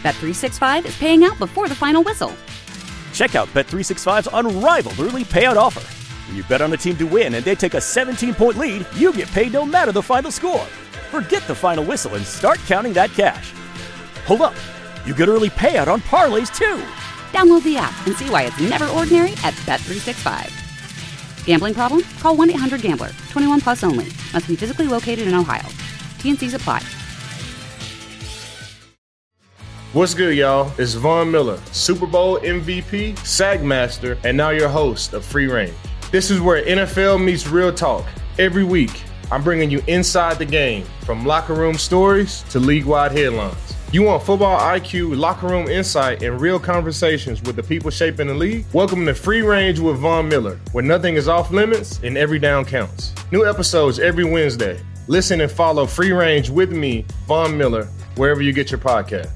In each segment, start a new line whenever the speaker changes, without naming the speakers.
Bet365 is paying out before the final whistle.
Check out Bet365's unrivaled early payout offer. When you bet on a team to win and they take a 17-point lead, you get paid no matter the final score. Forget the final whistle and start counting that cash. Hold up. You get early payout on parlays, too.
Download the app and see why it's never ordinary at Bet365. Gambling problem? Call 1-800-GAMBLER. 21 plus only. Must be physically located in Ohio. T&Cs apply.
What's good, y'all? It's Von Miller, Super Bowl MVP, Sack Master, and now your host of Free Range. This is where NFL meets real talk. Every week, I'm bringing you inside the game, from locker room stories to league-wide headlines. You want football IQ, locker room insight, and real conversations with the people shaping the league? Welcome to Free Range with Von Miller, where nothing is off limits and every down counts. New episodes every Wednesday. Listen and follow Free Range with me, Von Miller, wherever you get your podcasts.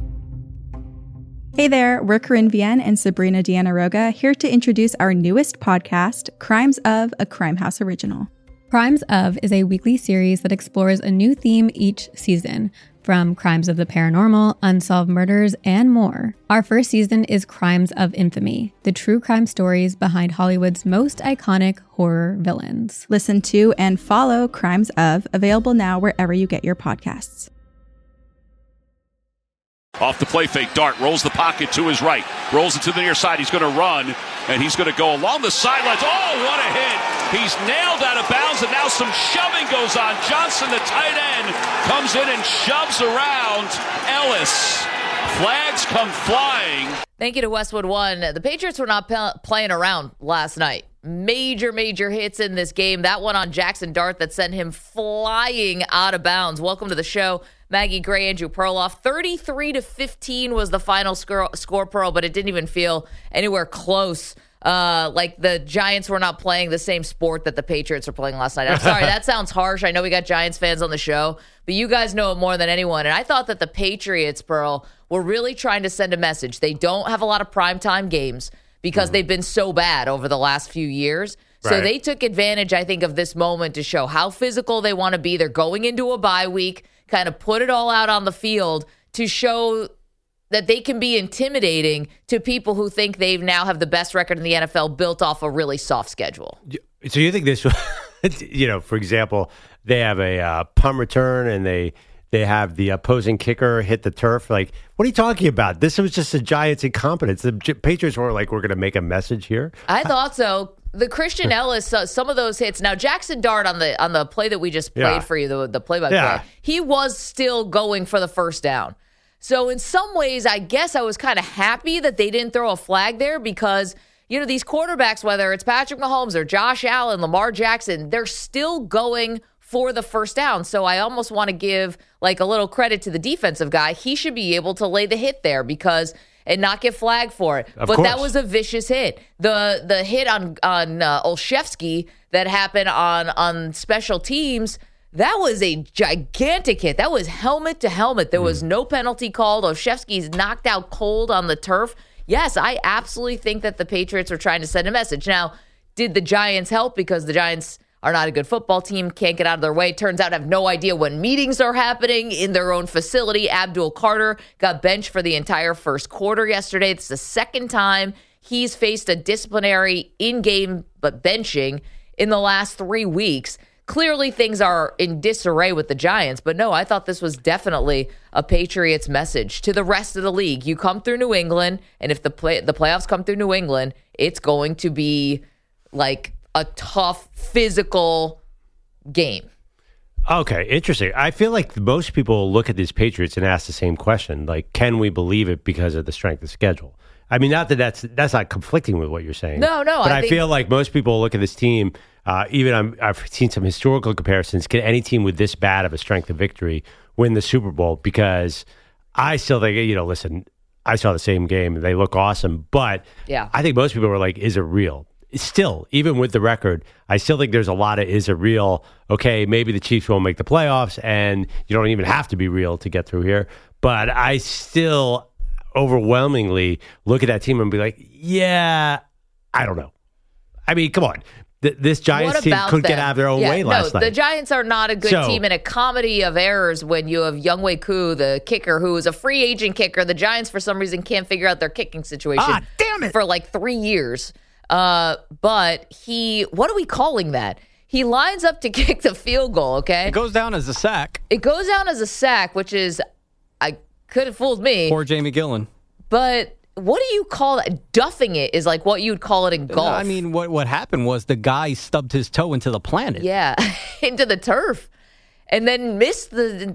Hey there, we're Corinne Vienne and Sabrina Deanna Roga, here to introduce our newest podcast, Crimes of, a Crime House original.
Crimes of is a weekly series that explores a new theme each season, from crimes of the paranormal, unsolved murders, and more. Our first season is Crimes of Infamy, the true crime stories behind Hollywood's most iconic horror villains.
Listen to and follow Crimes of, available now wherever you get your podcasts.
Off the play fake, Dart rolls the pocket to his right, rolls it to the near side. He's going to run, and he's going to go along the sidelines. Oh, what a hit! He's nailed out of bounds, and now some shoving goes on. Johnson, the tight end, comes in and shoves around Ellis. Flags come flying.
Thank you to Westwood One. The Patriots were not playing around last night. Major hits in this game. That one on Jackson Dart that sent him flying out of bounds. Welcome to the show, Maggie Gray, Andrew Perloff. 33-15 was the final score, Pearl, but it didn't even feel anywhere close. Like the Giants were not playing the same sport that the Patriots were playing last night. I'm sorry, that sounds harsh. I know we got Giants fans on the show, but you guys know it more than anyone. And I thought that the Patriots, Pearl, were really trying to send a message. They don't have a lot of primetime games because they've been so bad over the last few years. So they took advantage, I think, of this moment to show how physical they want to be. They're going into a bye week, kind of put it all out on the field to show that they can be intimidating to people who think they now have the best record in the NFL built off a really soft schedule.
So you think this, for example, they have a punt return and they have the opposing kicker hit the turf. Like, what are you talking about? This was just a Giants incompetence. The Patriots weren't like, we're going to make a message here.
I thought so. The Christian Ellis, some of those hits. Now, Jackson Dart on the play that we just played for you, the play-by-play, he was still going for the first down. So in some ways, I guess I was kind of happy that they didn't throw a flag there because, these quarterbacks, whether it's Patrick Mahomes or Josh Allen, Lamar Jackson, they're still going for the first down. So I almost want to give like a little credit to the defensive guy. He should be able to lay the hit there and not get flagged for it. But that was a vicious hit. The hit on Olszewski that happened on special teams, that was a gigantic hit. That was helmet to helmet. There was no penalty called. Olszewski's knocked out cold on the turf. Yes, I absolutely think that the Patriots are trying to send a message. Now, did the Giants help? Because the Giants are not a good football team, can't get out of their way. Turns out have no idea when meetings are happening in their own facility. Abdul Carter got benched for the entire first quarter yesterday. It's the second time he's faced a disciplinary in-game but benching in the last 3 weeks. Clearly things are in disarray with the Giants, but no, I thought this was definitely a Patriots message to the rest of the league. You come through New England, and if the playoffs come through New England, it's going to be like a tough physical game.
Okay, interesting. I feel like most people look at these Patriots and ask the same question, like, can we believe it because of the strength of schedule? I mean, not that that's not conflicting with what you're saying.
No.
But I feel like most people look at this team, I've seen some historical comparisons. Can any team with this bad of a strength of victory win the Super Bowl? Because I still think, listen, I saw the same game. They look awesome. But I think most people were like, is it real? Still, even with the record, I still think there's a lot of is it real? Okay, maybe the Chiefs won't make the playoffs, and you don't even have to be real to get through here. But I still overwhelmingly look at that team and be like, yeah, I don't know. I mean, come on. This Giants team couldn't get out of their own way last night.
The Giants are not a good team, and a comedy of errors when you have Younghoe Koo, the kicker, who is a free agent kicker. The Giants, for some reason, can't figure out their kicking situation
damn it.
for like 3 years. But what are we calling that? He lines up to kick the field goal, okay?
It goes down as a sack.
It goes down as a sack, which is, I could have fooled me.
Poor Jamie Gillen.
But what do you call that? Duffing it is like what you'd call it in golf.
I mean, what happened was the guy stubbed his toe into the planet.
Yeah, into the turf. And then missed the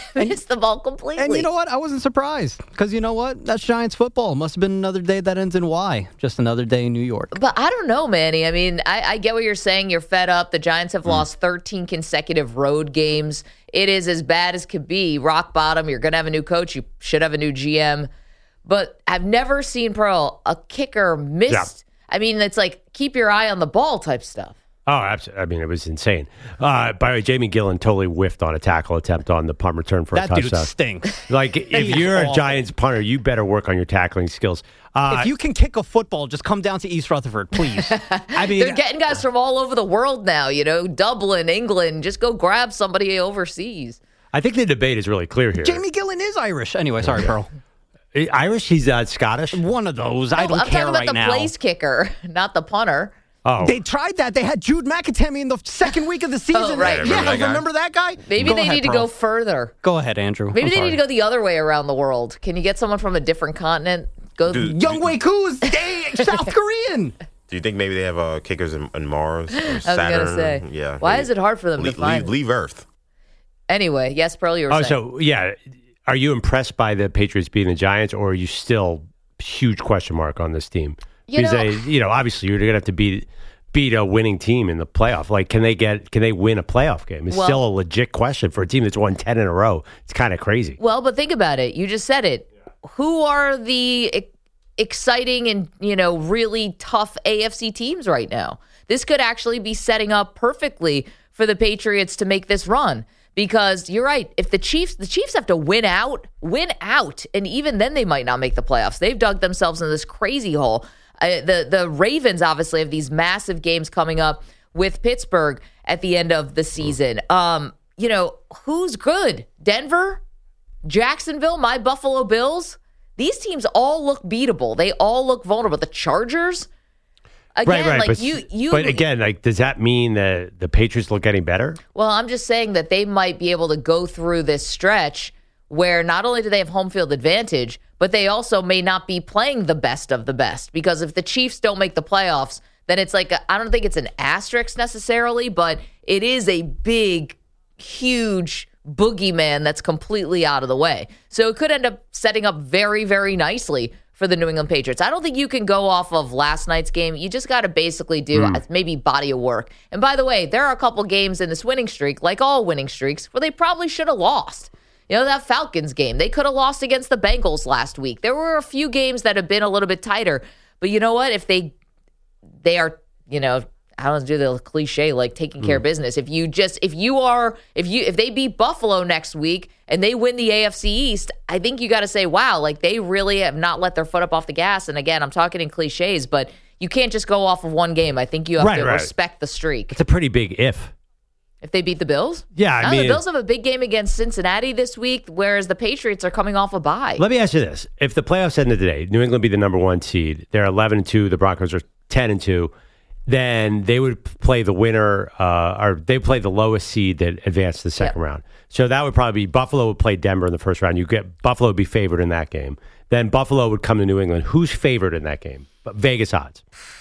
ball completely.
And you know what? I wasn't surprised. Because you know what? That's Giants football. Must have been another day that ends in Y. Just another day in New York.
But I don't know, Manny. I mean, I get what you're saying. You're fed up. The Giants have lost 13 consecutive road games. It is as bad as could be. Rock bottom. You're going to have a new coach. You should have a new GM. But I've never seen, Pearl, a kicker miss. Yeah. I mean, it's like keep your eye on the ball type stuff.
Oh, absolutely. I mean, it was insane. By the way, Jamie Gillen totally whiffed on a tackle attempt on the punt return for a touchdown.
That dude stinks.
Like, if you're a Giants punter, you better work on your tackling skills.
If you can kick a football, just come down to East Rutherford, please.
I mean, they're getting guys from all over the world now, Dublin, England. Just go grab somebody overseas.
I think the debate is really clear here.
Jamie Gillen is Irish. Anyway, sorry, Pearl.
Irish? He's Scottish?
One of those.
No,
I don't care right now.
I'm talking about the place kicker, not the punter.
Oh.
They tried that. They had Jude McAtemy in the second week of the season.
Oh, right.
Yeah, remember that guy?
Maybe they need to go further.
Go ahead, Andrew.
Maybe they need to go the other way around the world. Can you get someone from a different continent?
Younghoe Koo is South Korean.
Do you think maybe they have kickers in Mars or Saturn?
I was going to say.
Yeah.
Why is it hard for them to find?
Leave Earth.
Anyway, yes, Pearl, you were saying.
So, yeah. Are you impressed by the Patriots beating the Giants, or are you still huge question mark on this team? Because obviously you're going to have to beat a winning team in the playoff. Like, can they win a playoff game? It's still a legit question for a team that's won 10 in a row. It's kind of crazy.
Well, but think about it. You just said it. Yeah. Who are the exciting and, really tough AFC teams right now? This could actually be setting up perfectly for the Patriots to make this run. Because you're right, if the Chiefs have to win out, and even then they might not make the playoffs. They've dug themselves in this crazy hole. The Ravens obviously have these massive games coming up with Pittsburgh at the end of the season. Who's good? Denver? Jacksonville? My Buffalo Bills? These teams all look beatable. They all look vulnerable. The Chargers? Again,
right.
Like
but again, like, does that mean that the Patriots look getting better?
Well, I'm just saying that they might be able to go through this stretch where not only do they have home field advantage, but they also may not be playing the best of the best. Because if the Chiefs don't make the playoffs, then it's like, I don't think it's an asterisk necessarily, but it is a big, huge boogeyman that's completely out of the way. So it could end up setting up very, very nicely for the New England Patriots. I don't think you can go off of last night's game. You just got to basically do maybe body of work. And by the way, there are a couple games in this winning streak, like all winning streaks, where they probably should have lost. That Falcons game, they could have lost against the Bengals last week. There were a few games that have been a little bit tighter. But you know what? If they are, I don't do the cliche like taking care of business. If they beat Buffalo next week and they win the AFC East, I think you got to say, wow, like they really have not let their foot up off the gas. And again, I'm talking in cliches, but you can't just go off of one game. I think you have to respect the streak.
It's a pretty big if.
If they beat the Bills?
Yeah, I mean,
the Bills have a big game against Cincinnati this week, whereas the Patriots are coming off a bye.
Let me ask you this. If the playoffs ended today, New England be the number 1 seed, they're 11-2, the Broncos are 10-2, then they would play the winner, or they play the lowest seed that advanced to the second round. So that would probably be Buffalo would play Denver in the first round. Buffalo would be favored in that game. Then Buffalo would come to New England. Who's favored in that game? Vegas odds.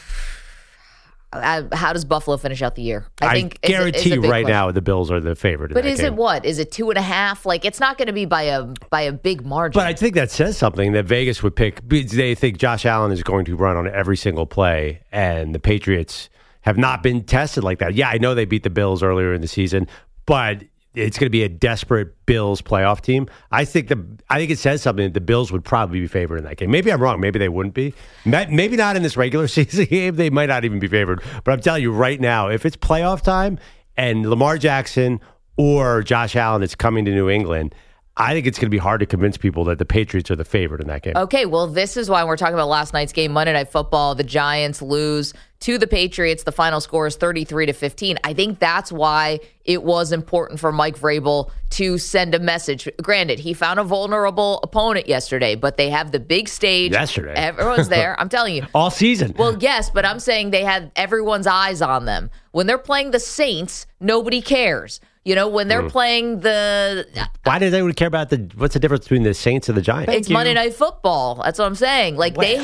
How does Buffalo finish out the year?
I guarantee you right now the Bills are the favorite.
But is it what? Is it 2.5? Like, it's not going to be by a big margin.
But I think that says something that Vegas would pick. They think Josh Allen is going to run on every single play, and the Patriots have not been tested like that. Yeah, I know they beat the Bills earlier in the season, but it's going to be a desperate Bills playoff team. I think it says something that the Bills would probably be favored in that game. Maybe I'm wrong. Maybe they wouldn't be. Maybe not in this regular season game. They might not even be favored. But I'm telling you right now, if it's playoff time and Lamar Jackson or Josh Allen is coming to New England, I think it's going to be hard to convince people that the Patriots are the favorite in that game.
Okay, well, this is why we're talking about last night's game, Monday Night Football. The Giants lose to the Patriots. The final score is 33-15. I think that's why it was important for Mike Vrabel to send a message. Granted, he found a vulnerable opponent yesterday, but they have the big stage.
Yesterday.
Everyone's there. I'm telling you.
All season.
Well, yes, but I'm saying they had everyone's eyes on them. When they're playing the Saints, nobody cares. When they're playing the...
Why does anyone care about what's the difference between the Saints and the Giants?
It's Monday Night Football. That's what I'm saying. They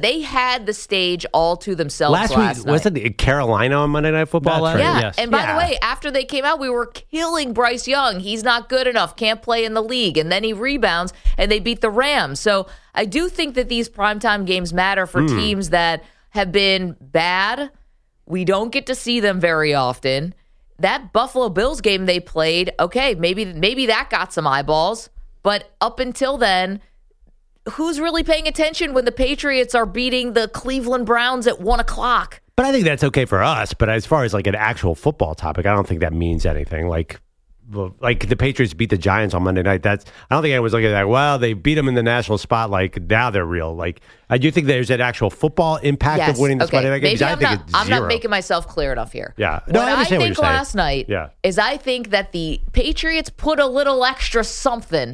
had the stage all to themselves last night.
Wasn't it Carolina on Monday Night Football?
Right. Yeah, yes. And by the way, after they came out, we were killing Bryce Young. He's not good enough, can't play in the league. And then he rebounds, and they beat the Rams. So I do think that these primetime games matter for teams that have been bad. We don't get to see them very often. That Buffalo Bills game they played, okay, maybe that got some eyeballs. But up until then, who's really paying attention when the Patriots are beating the Cleveland Browns at 1 o'clock?
But I think that's okay for us. But as far as an actual football topic, I don't think that means anything. Like the Patriots beat the Giants on Monday night. I don't think anyone's looking at that. Well, they beat them in the national spotlight. Now they're real. I do think there's an actual football impact of winning this Monday night game.
I'm not making myself clear enough here.
Yeah.
No, I think last night is I think that the Patriots put a little extra something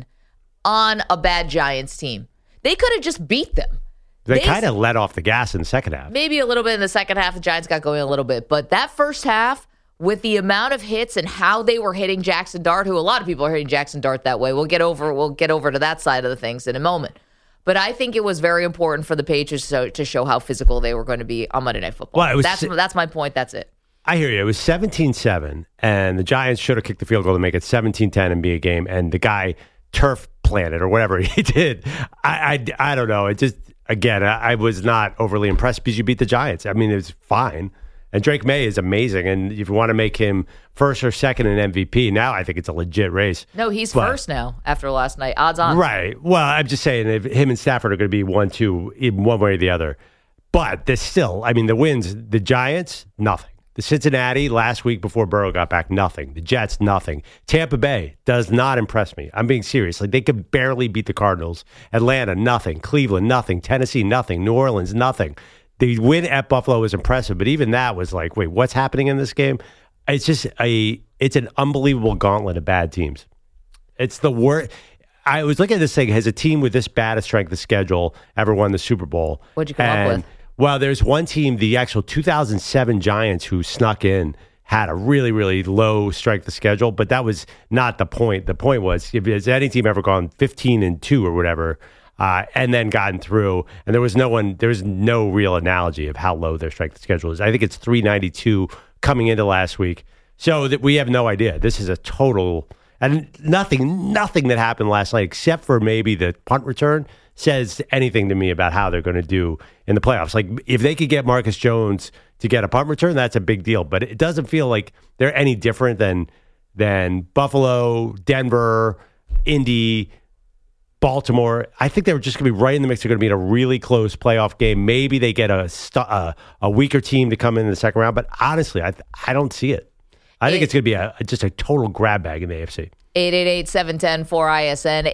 on a bad Giants team. They could have just beat them.
They kind of let off the gas in the second half.
Maybe a little bit in the second half. The Giants got going a little bit. But that first half, with the amount of hits and how they were hitting Jackson Dart, who a lot of people are hitting Jackson Dart that way. We'll get over to that side of the things in a moment. But I think it was very important for the Patriots to show how physical they were going to be on Monday Night Football. Well, that's my point. That's it.
I hear you. It was 17-7, and the Giants should have kicked the field goal to make it 17-10 and be a game. And the guy turf planted or whatever he did. I don't know. It just, again, I was not overly impressed because you beat the Giants. I mean, it was fine. And Drake May is amazing. And if you want to make him first or second in MVP, now I think it's a legit race.
No, he's first now after last night. Odds on.
Right. Well, I'm just saying if him and Stafford are going to be 1-2 in one way or the other. But there's still, the wins, the Giants, nothing. The Cincinnati last week before Burrow got back, nothing. The Jets, nothing. Tampa Bay does not impress me. I'm being serious. They could barely beat the Cardinals. Atlanta, nothing. Cleveland, nothing. Tennessee, nothing. New Orleans, nothing. The win at Buffalo was impressive, but even that was wait, what's happening in this game? It's just it's an unbelievable gauntlet of bad teams. It's the worst. I was looking at this thing, has a team with this bad a strength of schedule ever won the Super Bowl?
What'd you come up with?
Well, there's one team, the actual 2007 Giants, who snuck in, had a really, really low strength of schedule, but that was not the point. The point was, if has any team ever gone 15-2 or whatever, and then gotten through, and there was no real analogy of how low their strength of schedule is. I think it's 392 coming into last week. So that we have no idea. This is a total, and nothing that happened last night, except for maybe the punt return, says anything to me about how they're going to do in the playoffs. If they could get Marcus Jones to get a punt return, that's a big deal. But it doesn't feel like they're any different than Buffalo, Denver, Indy, Baltimore. I think they're just going to be right in the mix. They're going to be in a really close playoff game. Maybe they get a weaker team to come in the second round. But honestly, I don't see it. I think it's going to be just a total grab bag in the AFC.
888-710-4ISN,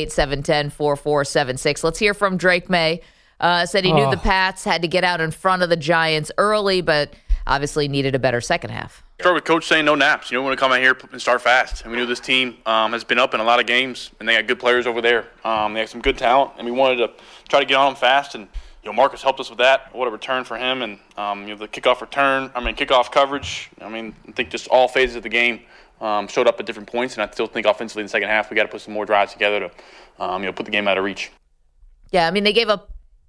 888-710-4476. Let's hear from Drake May. Said he knew the Pats had to get out in front of the Giants early, but obviously needed a better second half.
Start with Coach saying no naps. We want to come out here and start fast. And we knew this team has been up in a lot of games, and they got good players over there. They have some good talent, and we wanted to try to get on them fast. And Marcus helped us with that. What a return for him, and the kickoff coverage. I think just all phases of the game showed up at different points, and I still think offensively in the second half we got to put some more drives together to put the game out of reach.
Yeah, they gave up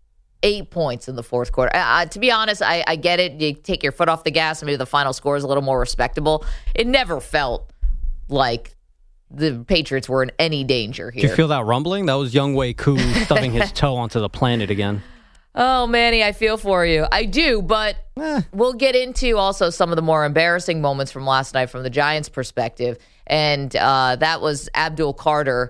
8 points in the fourth quarter. To be honest, I get it. You take your foot off the gas, and maybe the final score is a little more respectable. It never felt like the Patriots were in any danger here.
Did you feel that rumbling? That was Younghoe Koo stubbing his toe onto the planet again.
Oh, Manny, I feel for you. I do, but we'll get into also some of the more embarrassing moments from last night from the Giants' perspective. And that was Abdul Carter,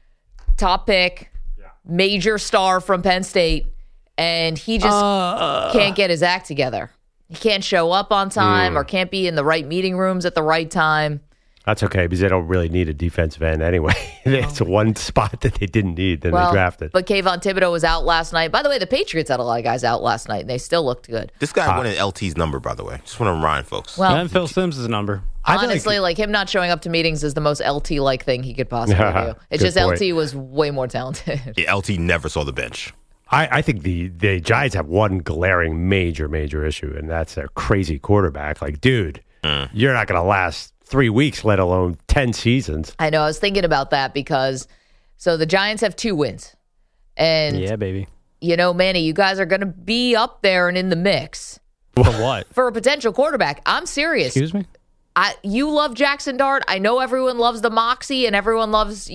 top pick, major star from Penn State, and he just can't get his act together. He can't show up on time or can't be in the right meeting rooms at the right time.
That's okay because they don't really need a defensive end anyway. It's one spot that they didn't need, then they drafted.
But Kayvon Thibodeau was out last night. By the way, the Patriots had a lot of guys out last night, and they still looked good.
This guy wanted LT's number, by the way. Just want to remind folks.
Well, and Phil Simms' number.
Honestly, like him not showing up to meetings is the most LT-like thing he could possibly do. It's just point. LT was way more talented.
Yeah, LT never saw the bench.
I think the Giants have one glaring major issue, and that's their crazy quarterback. Like, dude, you're not going to last 3 weeks, let alone 10 seasons.
I know. I was thinking about that because the Giants have 2 wins. And
yeah, baby.
You know, Manny, you guys are going to be up there and in the mix.
For what?
For a potential quarterback. I'm serious.
Excuse me?
You love Jackson Dart. I know everyone loves the moxie and everyone loves,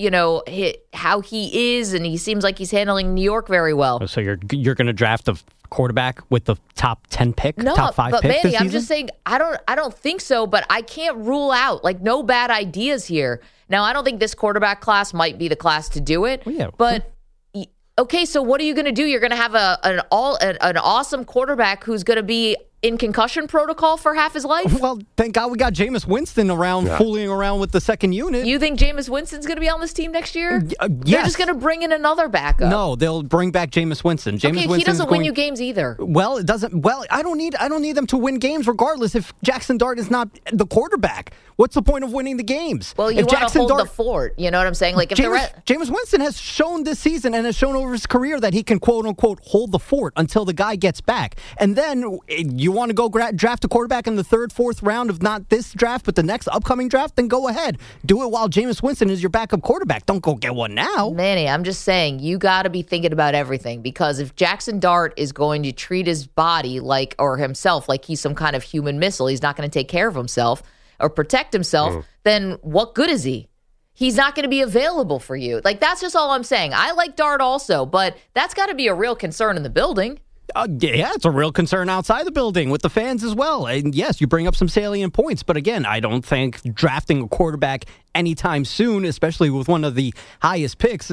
how he is, and he seems like he's handling New York very well.
So you're going to draft a quarterback with the top 10 pick, top 5 pick
Manny,
this season?
I'm just saying I don't think so, but I can't rule out no bad ideas here. Now, I don't think this quarterback class might be the class to do it.
Well, yeah.
But okay, so what are you going to do? You're going to have an awesome quarterback who's going to be in concussion protocol for half his life?
Well, thank God we got Jameis Winston around, fooling around with the second unit.
You think Jameis Winston's going to be on this team next year?
Yes.
They're just going to bring in another backup.
No, they'll bring back Jameis Winston.
He doesn't win you games either.
Well, it doesn't. Well, I don't need them to win games regardless if Jackson Dart is not the quarterback. What's the point of winning the games?
Well, you want to hold the fort. You know what I'm saying? Like if
Jameis Winston has shown this season and has shown over his career that he can quote unquote hold the fort until the guy gets back. And then you want to go draft a quarterback in the 3rd, 4th round of not this draft but the next upcoming draft, then go ahead. Do it while Jameis Winston is your backup quarterback. Don't go get one now.
Manny, I'm just saying you got to be thinking about everything because if Jackson Dart is going to treat his body or himself like he's some kind of human missile, he's not going to take care of himself or protect himself, then what good is he? He's not going to be available for you. That's just all I'm saying. I like Dart also, but that's got to be a real concern in the building.
Yeah, it's a real concern outside the building with the fans as well. And yes, you bring up some salient points, but again, I don't think drafting a quarterback anytime soon, especially with one of the highest picks,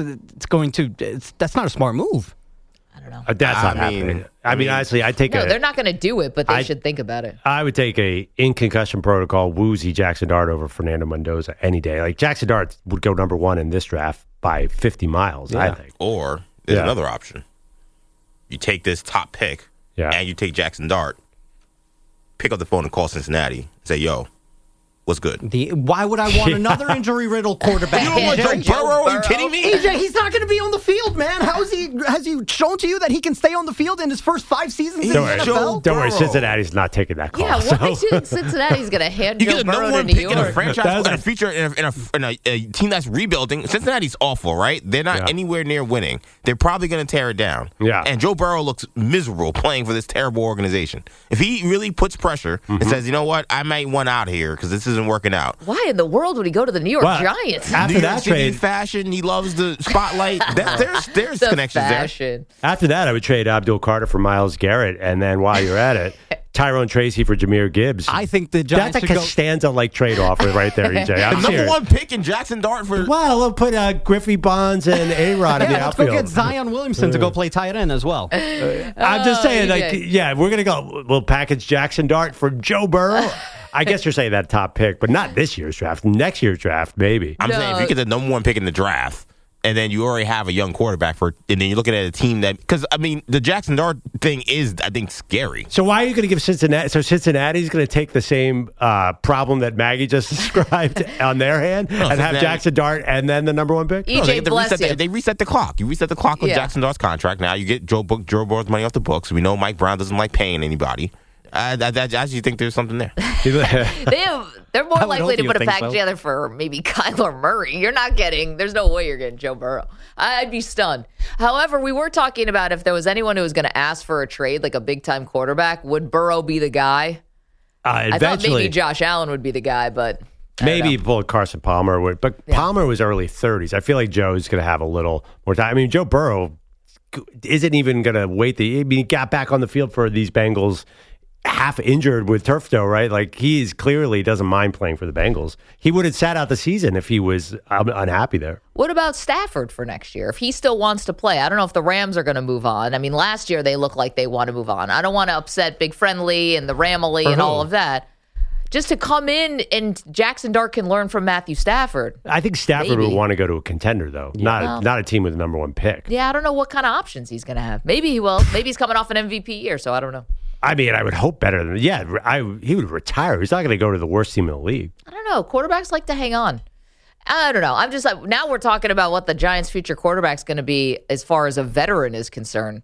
that's not a smart move.
I don't know.
That's not happening. I mean, honestly,
they're not going to do it, but they should think about it.
I would take in concussion protocol woozy Jackson Dart over Fernando Mendoza any day. Like Jackson Dart would go number 1 in this draft by 50 miles, I think.
Or there's another option. You take this top pick, and you take Jackson Dart, pick up the phone and call Cincinnati, and say, yo, what's good?
Why would I want another injury-riddled quarterback?
You don't want Joe Burrow? Are you kidding me?
AJ, he's not going to be on the field, man. Has he shown to you that he can stay on the field in his first 5 seasons in the NFL?
Don't worry, Cincinnati's not taking that call.
Yeah, what makes you think Cincinnati's going to hand Joe Burrow to New York?
In a franchise and a feature in a team that's rebuilding. Cincinnati's awful, right? They're not anywhere near winning. They're probably going to tear it down.
Yeah.
And Joe Burrow looks miserable playing for this terrible organization. If he really puts pressure and says, you know what, I might want out here because this isn't working out.
Why in the world would he go to the New York Giants?
After
New
that
York City
trade,
fashion, he loves the spotlight. There's connections
fashion.
there.
After that, I would trade Abdul Carter for Myles Garrett, and then while you're at it, Tyrone Tracy for Jameer Gibbs.
I think the Giants
that's a Costanza-like trade offer right there, EJ.
The number 1 pick in Jackson Dart for.
Well, we'll put Griffey Bonds and A-Rod in the outfield.
Let's go get Zion Williamson to go play tight end as well.
I'm just saying, we're gonna go. We'll package Jackson Dart for Joe Burrow. I guess you're saying that top pick, but not this year's draft. Next year's draft, maybe.
I'm saying if you get the number 1 pick in the draft, and then you already have a young quarterback and then you're looking at a team that, because I mean, the Jackson Dart thing is, I think, scary.
So why are you going to give Cincinnati? So Cincinnati's going to take the same problem that Maggie just described on their hand and have Jackson Dart and then the number 1 pick.
EJ,
they reset the clock. You reset the clock with Jackson Dart's contract. Now you get Joe Burrow's money off the books. We know Mike Brown doesn't like paying anybody. I actually think there's something there.
They're more likely to put a pack together for maybe Kyler Murray. There's no way you're getting Joe Burrow. I'd be stunned. However, we were talking about if there was anyone who was going to ask for a trade, like a big-time quarterback, would Burrow be the guy? I thought maybe Josh Allen would be the guy, but
maybe Carson Palmer would. But Palmer was early 30s. I feel like Joe's going to have a little more time. I mean, Joe Burrow isn't even going to wait. He got back on the field for these Bengals half injured with turf toe, right? Like he clearly doesn't mind playing for the Bengals. He would have sat out the season if he was unhappy there.
What about Stafford for next year? If he still wants to play, I don't know if the Rams are going to move on. I mean, last year they look like they want to move on. I don't want to upset Big Friendly and the Ramily and all of that. just to come in and Jackson Dart can learn from Matthew Stafford.
I think Stafford would want to go to a contender, though, not a team with the number one pick.
Yeah, I don't know what kind of options he's going to have. Maybe he will. Maybe he's coming off an MVP year, so I don't know.
I mean, I would hope better than he would retire. He's not going to go to the worst team in the league.
I don't know. Quarterbacks like to hang on. I don't know. I'm just like, now we're talking about what the Giants' future quarterback's going to be as far as a veteran is concerned.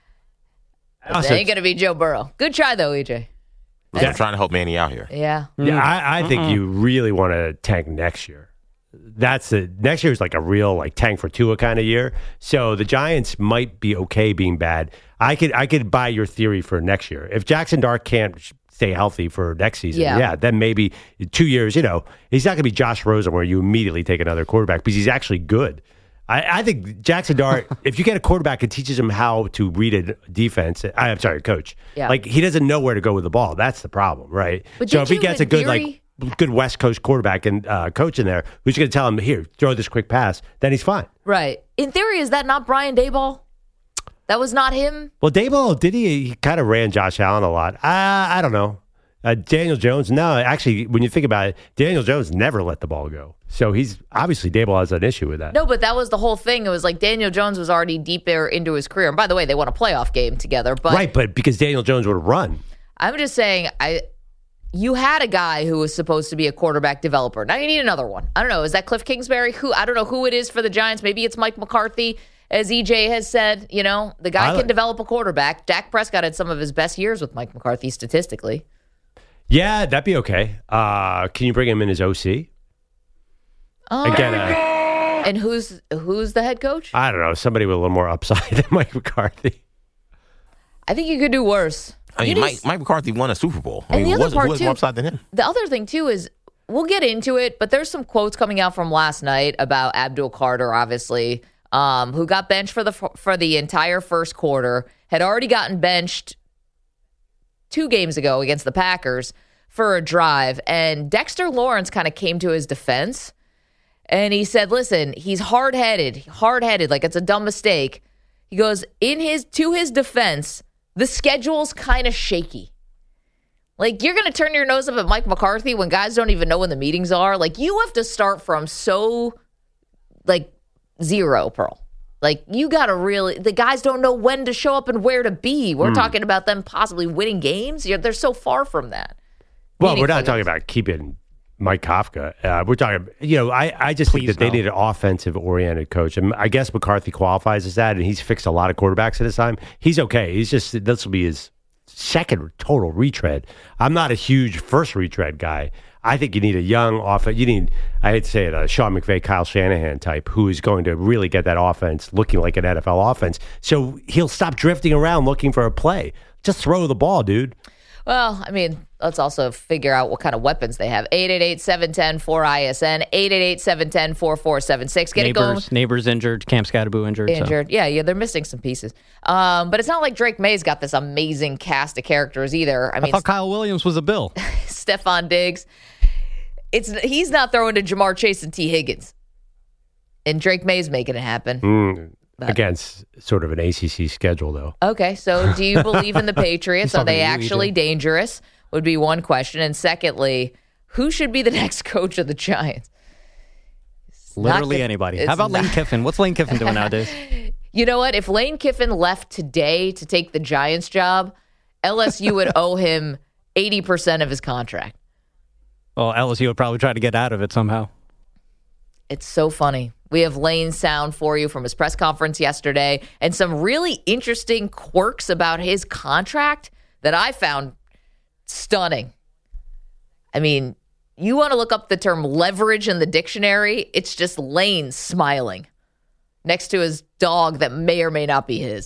It ain't going to be Joe Burrow. Good try, though, EJ.
I'm trying to help Manny out here.
Yeah.
I think you really want to tank next year. Next year is like a real tank for Tua kind of year. So the Giants might be okay being bad. I could buy your theory for next year. If Jackson Dart can't stay healthy for next season, then maybe 2 years, he's not going to be Josh Rosen where you immediately take another quarterback because he's actually good. I think Jackson Dart, if you get a quarterback that teaches him how to read a defense, I'm sorry, coach, he doesn't know where to go with the ball. That's the problem, right?
But
so if he gets a good West Coast quarterback and coach in there who's going to tell him, here, throw this quick pass, then he's fine.
Right. In theory, is that not Brian Daboll? That was not him?
Well, Daboll, did he kind of ran Josh Allen a lot. I don't know. Daniel Jones, no. Actually, when you think about it, Daniel Jones never let the ball go. So he's obviously Daboll has an issue with that.
No, but that was the whole thing. It was like Daniel Jones was already deeper into his career. And by the way, they won a playoff game together.
But because Daniel Jones would run.
I'm just saying, you had a guy who was supposed to be a quarterback developer. Now you need another one. I don't know. Is that Cliff Kingsbury? I don't know who it is for the Giants. Maybe it's Mike McCarthy, as EJ has said. The guy can develop a quarterback. Dak Prescott had some of his best years with Mike McCarthy statistically.
Yeah, that'd be okay. Can you bring him in as OC? Again,
and who's the head coach?
I don't know. Somebody with a little more upside than Mike McCarthy.
I think you could do worse.
I mean, Mike McCarthy won a Super Bowl.
And the other part,
who has more upside than him?
The other thing, too, is we'll get into it, but there's some quotes coming out from last night about Abdul Carter, obviously, who got benched for the entire first quarter, had already gotten benched 2 games ago against the Packers for a drive. And Dexter Lawrence kind of came to his defense. And he said, listen, he's hard-headed, like it's a dumb mistake. He goes, to his defense, the schedule's kind of shaky. Like, you're going to turn your nose up at Mike McCarthy when guys don't even know when the meetings are. Like, you have to start from zero, Pearl. Like, you got to really, the guys don't know when to show up and where to be. We're talking about them possibly winning games. They're so far from that.
Well, we're not talking about keeping Mike Kafka. We're talking, I just think that they need an offensive-oriented coach. And I guess McCarthy qualifies as that, and he's fixed a lot of quarterbacks at his time. He's okay. This will be his second total retread. I'm not a huge first retread guy. I think you need a young offense. I hate to say it, a Sean McVay, Kyle Shanahan type who is going to really get that offense looking like an NFL offense. So he'll stop drifting around looking for a play. Just throw the ball, dude.
Well, I mean, let's also figure out what kind of weapons they have. 888-710-4ISN, 888-710-4476. Get it going.
Neighbors injured, Cam Scatterbo injured.
So. Yeah, they're missing some pieces. But it's not like Drake May's got this amazing cast of characters either. I
thought Kyle Williams was a Bill.
Stephon Diggs. He's not throwing to Jamar Chase and T. Higgins. And Drake May's making it happen.
Against sort of an ACC schedule, though.
Okay, so do you believe in the Patriots? Are they actually dangerous? Would be one question. And secondly, who should be the next coach of the Giants?
Literally anybody. How about Lane Kiffin? What's Lane Kiffin doing nowadays?
You know what? If Lane Kiffin left today to take the Giants job, LSU would owe him 80% of his contract.
Well, LSU would probably try to get out of it somehow.
It's so funny. We have Lane's sound for you from his press conference yesterday and some really interesting quirks about his contract that I found stunning. I mean, you want to look up the term leverage in the dictionary, it's just Lane smiling next to his dog that may or may not be his.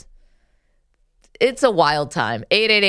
It's a wild time.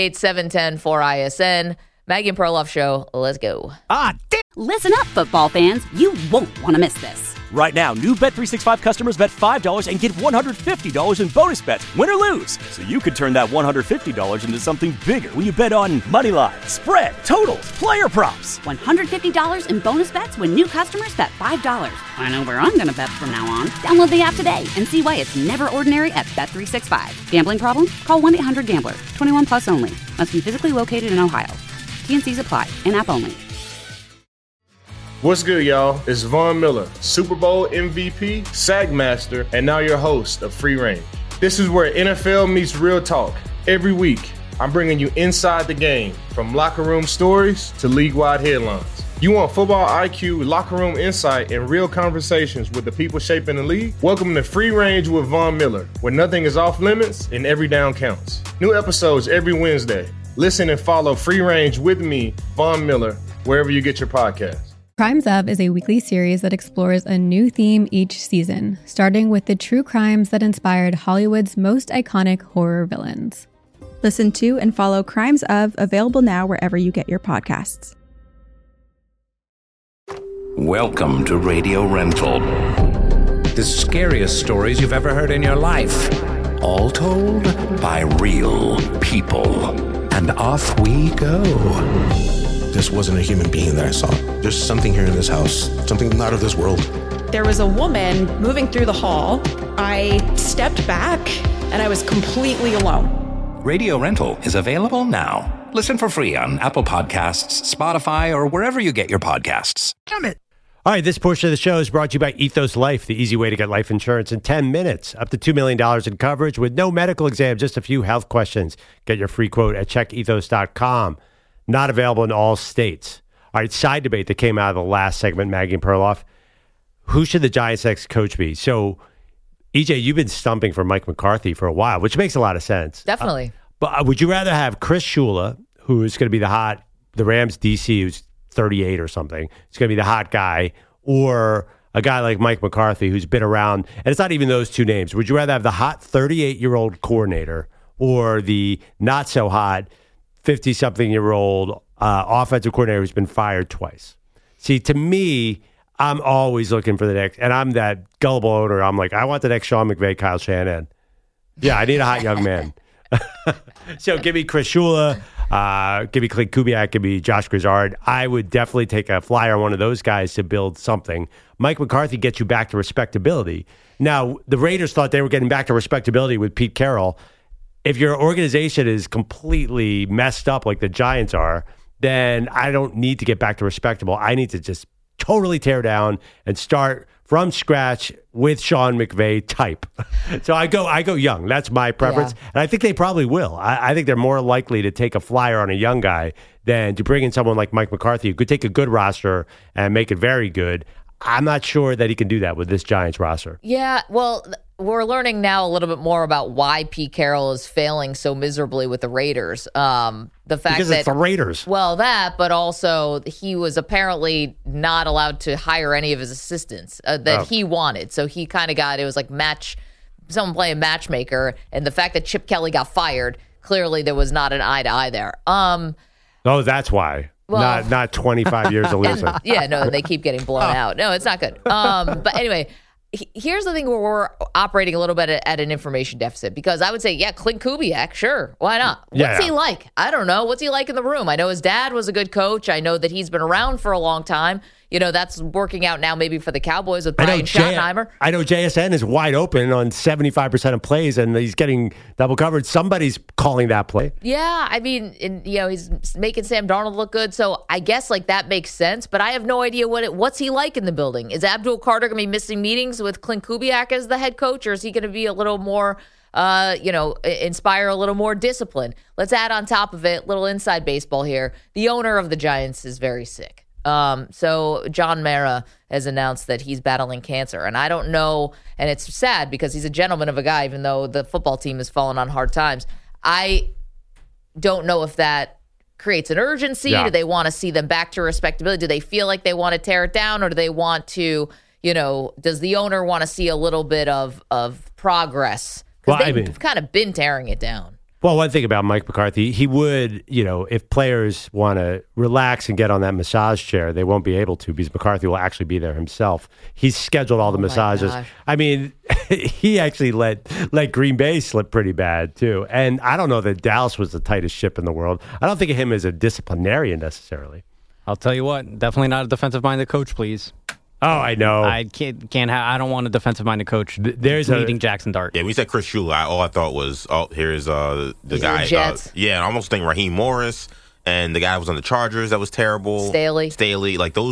888-710-4ISN. Maggie and Perloff Show. Let's go.
Listen up, football fans. You won't want to miss this.
Right now, new Bet365 customers bet $5 and get $150 in bonus bets, win or lose. So you could turn that $150 into something bigger when you bet on money line, spread, totals, player props.
$150 in bonus bets when new customers bet $5. I know where I'm going to bet from now on. Download the app today and see why it's never ordinary at Bet365. Gambling problem? Call 1-800-GAMBLER. 21 plus only. Must be physically located in Ohio. TNCs apply. In-app only.
What's good, y'all? It's Von Miller, Super Bowl MVP, SAG Master, and now your host of Free Range. This is where NFL meets real talk. Every week, I'm bringing you inside the game, from locker room stories to league-wide headlines. You want football IQ, locker room insight, and real conversations with the people shaping the league? Welcome to Free Range with Von Miller, where nothing is off limits and every down counts. New episodes every Wednesday. Listen and follow Free Range with me, Von Miller, wherever you get your podcasts.
Crimes Of is a weekly series that explores a new theme each season, starting with the true crimes that inspired Hollywood's most iconic horror villains.
Listen to and follow Crimes Of, available now wherever you get your podcasts.
Welcome to Radio Rental. The scariest stories you've ever heard in your life. All told by real people. And off we go.
This wasn't a human being that I saw. There's something here in this house, something not of this world.
There was a woman moving through the hall. I stepped back and I was completely alone.
Radio Rental is available now. Listen for free on Apple Podcasts, Spotify, or wherever you get your podcasts.
Damn it. All right, this portion of the show is brought to you by Ethos Life, the easy way to get life insurance in 10 minutes. Up to $2 million in coverage with no medical exam, just a few health questions. Get your free quote at checkethos.com. Not available in all states. All right, side debate that came out of the last segment, Maggie and Perloff. Who should the Giants' next coach be? So, EJ, you've been stumping for Mike McCarthy for a while, which makes a lot of sense.
Definitely.
But would you rather have Chris Shula, who is going to be the Rams DC, who's 38 or something, it's going to be the hot guy, or a guy like Mike McCarthy, who's been around, and it's not even those two names. Would you rather have the hot 38-year-old coordinator or the not-so-hot 50-something-year-old offensive coordinator who's been fired twice? See, to me, I'm always looking for the next, and I'm that gullible owner. I'm like, I want the next Sean McVay, Kyle Shanahan. Yeah, I need a hot young man. So give me Chris Shula, give me Clint Kubiak, give me Josh Grizzard. I would definitely take a flyer on one of those guys to build something. Mike McCarthy gets you back to respectability. Now, the Raiders thought they were getting back to respectability with Pete Carroll. If your organization is completely messed up like the Giants are, then I don't need to get back to respectable. I need to just totally tear down and start from scratch with Sean McVay type. So I go young. That's my preference. Yeah. And I think they probably will. I think they're more likely to take a flyer on a young guy than to bring in someone like Mike McCarthy who could take a good roster and make it very good. I'm not sure that he can do that with this Giants roster.
Yeah, well, we're learning now a little bit more about why Pete Carroll is failing so miserably with the Raiders. The fact
because
that
it's the Raiders.
Well, but also he was apparently not allowed to hire any of his assistants he wanted. So he kind of got, it was like someone playing matchmaker, and the fact that Chip Kelly got fired, clearly there was not an eye to eye there.
Oh, that's why. Well, not 25 years of losing.
Yeah, no, they keep getting blown out. No, it's not good. But anyway, here's the thing where we're operating a little bit at an information deficit, because I would say, yeah, Clint Kubiak, sure, why not? What's he like? I don't know. What's he like in the room? I know his dad was a good coach. I know that he's been around for a long time. You know, that's working out now maybe for the Cowboys with Brian Schottenheimer.
I know JSN is wide open on 75% of plays, and he's getting double covered. Somebody's calling that play.
Yeah, I mean, he's making Sam Darnold look good, so I guess like that makes sense, but I have no idea what's he like in the building. Is Abdul Carter going to be missing meetings with Clint Kubiak as the head coach, or is he going to be a little more, inspire a little more discipline? Let's add on top of it, little inside baseball here. The owner of the Giants is very sick. So John Mara has announced that he's battling cancer, and I don't know, and it's sad because he's a gentleman of a guy, even though the football team has fallen on hard times. I don't know if that creates an urgency. Yeah. Do they want to see them back to respectability? Do they feel like they want to tear it down, or do they want to, does the owner want to see a little bit of progress? Because they've kind of been tearing it down.
Well, one thing about Mike McCarthy, he would, if players want to relax and get on that massage chair, they won't be able to because McCarthy will actually be there himself. He's scheduled all the massages. I mean, he actually let Green Bay slip pretty bad, too. And I don't know that Dallas was the tightest ship in the world. I don't think of him as a disciplinarian necessarily.
I'll tell you what, definitely not a defensive-minded coach, please.
Oh, I know.
I can't. I don't want a defensive-minded coach leading Jackson Dart.
Yeah, when you said Chris Shula, all I thought was, here's the guy.
Jets.
I almost think Raheem Morris And the guy was on the Chargers that was terrible. Staley. Like those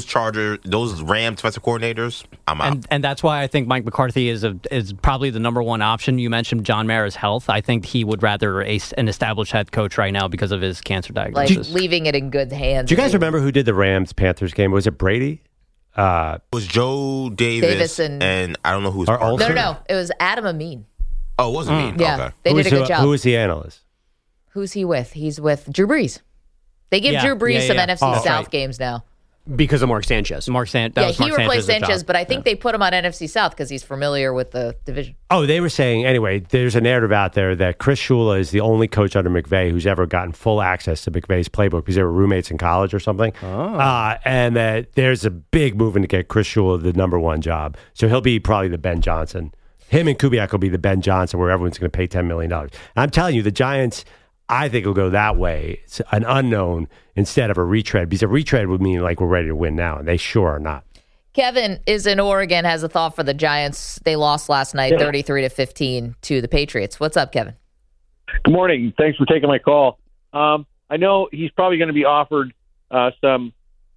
Rams defensive coordinators, I'm out.
And that's why I think Mike McCarthy is probably the number one option. You mentioned John Mara's health. I think he would rather an established head coach right now because of his cancer diagnosis.
Like leaving it in good hands.
Do you guys remember who did the Rams-Panthers game? Was it Brady?
It was Joe Davis and I don't know who's
No. It was Adam Amin.
Oh, it was Amin.
Yeah,
okay.
They did a good job.
Who was the analyst?
Who's he with? He's with Drew Brees. They give Drew Brees some NFC South games now.
Because of Mark Sanchez.
He replaced Sanchez, but I think they put him on NFC South because he's familiar with the division.
Oh, they were saying, anyway, there's a narrative out there that Chris Shula is the only coach under McVay who's ever gotten full access to McVay's playbook because they were roommates in college or something. And that there's a big movement to get Chris Shula the number one job. So he'll be probably the Ben Johnson. Him and Kubiak will be the Ben Johnson where everyone's going to pay $10 million. And I'm telling you, the Giants, I think, will go that way. It's an unknown instead of a retread, because a retread would mean like we're ready to win now, and they sure are not.
Kevin is in Oregon, has a thought for the Giants. They lost last night 33-15 to the Patriots. What's up, Kevin?
Good morning. Thanks for taking my call. I know he's probably going to be offered some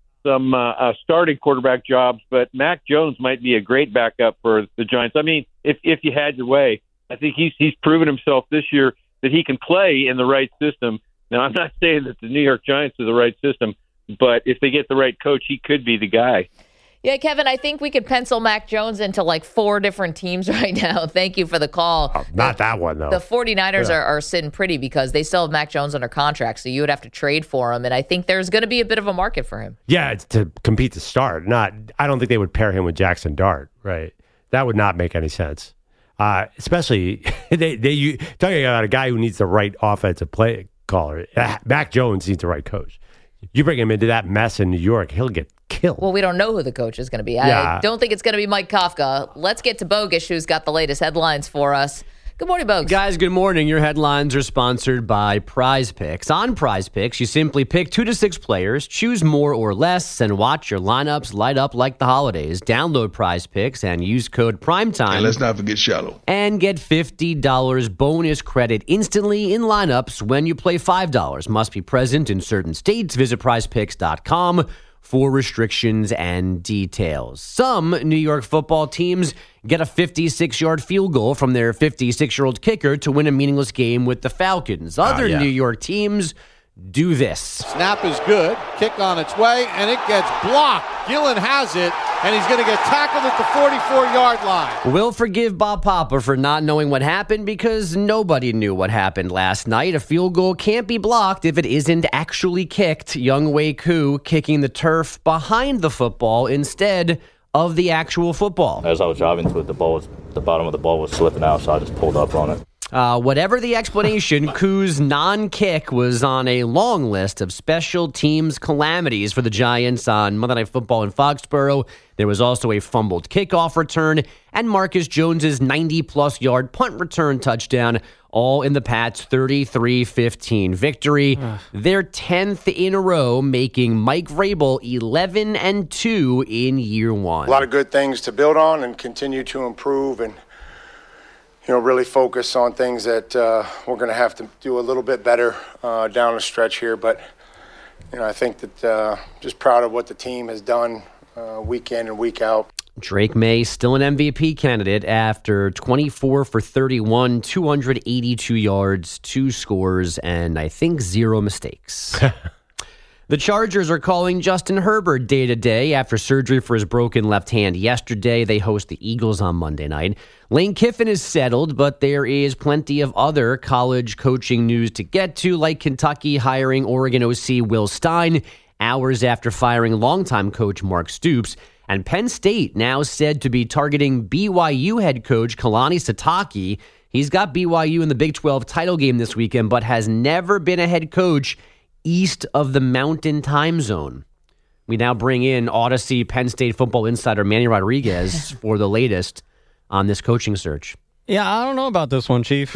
starting quarterback jobs, but Mac Jones might be a great backup for the Giants. I mean, if you had your way, I think he's proven himself this year that he can play in the right system. Now, I'm not saying that the New York Giants are the right system, but if they get the right coach, he could be the guy.
Yeah, Kevin, I think we could pencil Mac Jones into like 4 different teams right now. Thank you for the call.
Oh, not that one, though.
The 49ers are sitting pretty because they still have Mac Jones under contract, so you would have to trade for him, and I think there's going to be a bit of a market for him.
Yeah, it's to compete to start. I don't think they would pair him with Jackson Dart, right? That would not make any sense. Especially, they talking about a guy who needs the right offensive play caller. Mac Jones needs the right coach. You bring him into that mess in New York, he'll get killed.
Well, we don't know who the coach is going to be.
Yeah.
I don't think it's going to be Mike Kafka. Let's get to Bogusch, who's got the latest headlines for us. Good morning, Bogusch.
Guys, good morning. Your headlines are sponsored by Prize Picks. On Prize Picks, you simply pick 2 to 6 players, choose more or less, and watch your lineups light up like the holidays. Download Prize Picks and use code PRIMETIME.
And let's not forget Shallow.
And get $50 bonus credit instantly in lineups when you play $5. Must be present in certain states. Visit prizepicks.com for restrictions and details. Some New York football teams get a 56-yard field goal from their 56-year-old kicker to win a meaningless game with the Falcons. Other New York teams do this.
Snap is good. Kick on its way, and it gets blocked. Gillen has it, and he's going to get tackled at the 44-yard line.
We'll forgive Bob Papa for not knowing what happened because nobody knew what happened last night. A field goal can't be blocked if it isn't actually kicked. Young Wei Koo kicking the turf behind the football instead of the actual football.
As I was driving to it, the bottom of the ball was slipping out, so I just pulled up on it.
Whatever the explanation, Koo's non-kick was on a long list of special teams calamities for the Giants on Monday Night Football in Foxborough. There was also a fumbled kickoff return and Marcus Jones's 90-plus yard punt return touchdown, all in the Pats' 33-15 victory. Their 10th in a row, making Mike Vrabel 11-2 in year one.
A lot of good things to build on and continue to improve and really focus on things that we're going to have to do a little bit better down the stretch here. But, I think that just proud of what the team has done week in and week out.
Drake May still an MVP candidate after 24 for 31, 282 yards, 2 scores, and I think 0 mistakes. The Chargers are calling Justin Herbert day-to-day after surgery for his broken left hand yesterday. They host the Eagles on Monday night. Lane Kiffin is settled, but there is plenty of other college coaching news to get to, like Kentucky hiring Oregon OC Will Stein hours after firing longtime coach Mark Stoops. And Penn State now said to be targeting BYU head coach Kalani Sitake. He's got BYU in the Big 12 title game this weekend, but has never been a head coach east of the Mountain Time Zone. We now bring in Odyssey Penn State football insider Manny Rodriguez for the latest on this coaching search.
Yeah, I don't know about this one, Chief.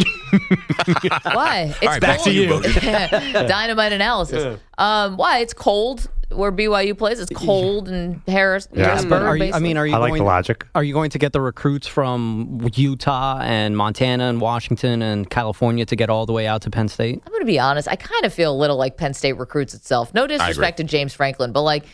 Why? It's
all right, back to you.
Dynamite analysis. Why? It's cold. where BYU plays. It's cold in Harrisburg.
I like the logic.
Are you going to get the recruits from Utah and Montana and Washington and California to get all the way out to Penn State?
I'm going to be honest. I kind of feel a little like Penn State recruits itself. No disrespect to James Franklin, but like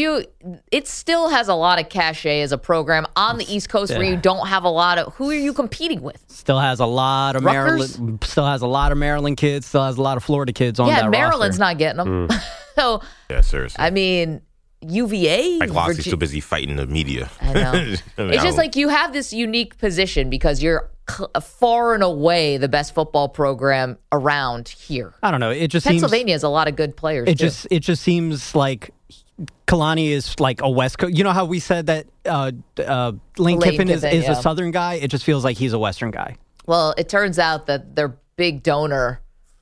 it still has a lot of cachet as a program on the East Coast where you don't have a lot of. Who are you competing with?
Still has a lot of Maryland. Still has a lot of Maryland kids. Still has a lot of Florida kids on that roster.
Yeah, Maryland's not getting them. So
yeah, seriously.
I mean, UVA.
Like Loxley's too busy fighting the media.
I know. It's just like you have this unique position because you're far and away the best football program around here.
I don't know. It just
Pennsylvania has a lot of good players.
It just seems like Kalani is like a West Coast. You know how we said that Lane Kiffin is a Southern guy? It just feels like he's a Western guy.
Well, it turns out that their big donor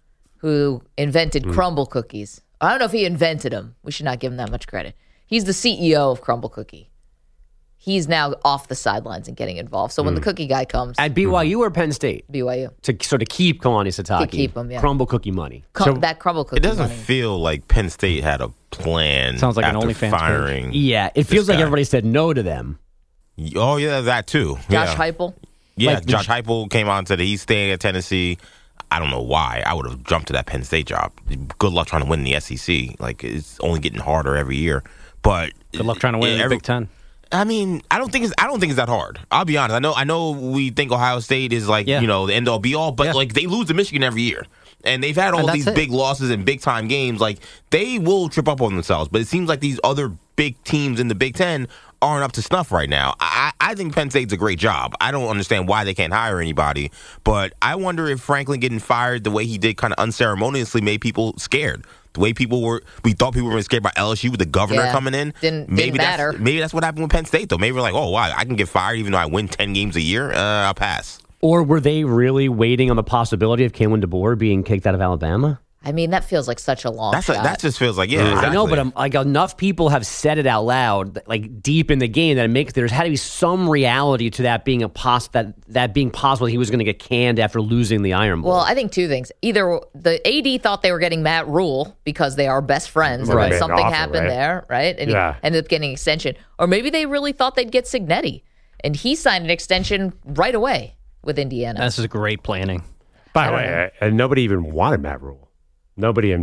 who invented Crumble Cookies. I don't know if he invented them. We should not give him that much credit. He's the CEO of Crumble Cookie. He's now off the sidelines and getting involved. So when the cookie guy comes.
At BYU or Penn State?
BYU.
To keep Kalani Sitake.
To keep him, yeah.
Crumble Cookie money.
That Crumble Cookie
money. It doesn't
money.
feel like Penn State had a plan.
Sounds like
after
an OnlyFans
firing.
page.
Yeah, it feels like everybody said no to them.
Oh, yeah, that too.
Josh Heupel?
Yeah, Josh Heupel came out and said that he's staying at Tennessee. I don't know why. I would have jumped to that Penn State job. Good luck trying to win the SEC. Like, it's only getting harder every year. But
good luck trying to win the Big Ten.
I mean, I don't think it's that hard. I'll be honest. I know we think Ohio State is like the end all be all, but like they lose to Michigan every year. And they've had all these big losses in big time games. Like they will trip up on themselves. But it seems like these other big teams in the Big Ten aren't up to snuff right now. I think Penn State's a great job. I don't understand why they can't hire anybody. But I wonder if Franklin getting fired the way he did kind of unceremoniously made people scared. The way we thought people were scared by LSU with the governor coming in.
Didn't matter.
Maybe that's what happened with Penn State, though. Maybe we're like, oh, wow, I can get fired even though I win 10 games a year. I'll pass.
Or were they really waiting on the possibility of Kalen DeBoer being kicked out of Alabama?
I mean, that feels like such a long shot.
That just feels like, exactly.
I know, but like enough people have said it out loud, like deep in the game, that there's had to be some reality to that being that being possible. He was going to get canned after losing the Iron Bowl.
Well, I think two things: either the AD thought they were getting Matt Rule because they are best friends, and something happened there, right? And he ended up getting an extension, or maybe they really thought they'd get Cignetti, and he signed an extension right away with Indiana.
This is great planning.
By the way, and nobody even wanted Matt Rule. Nobody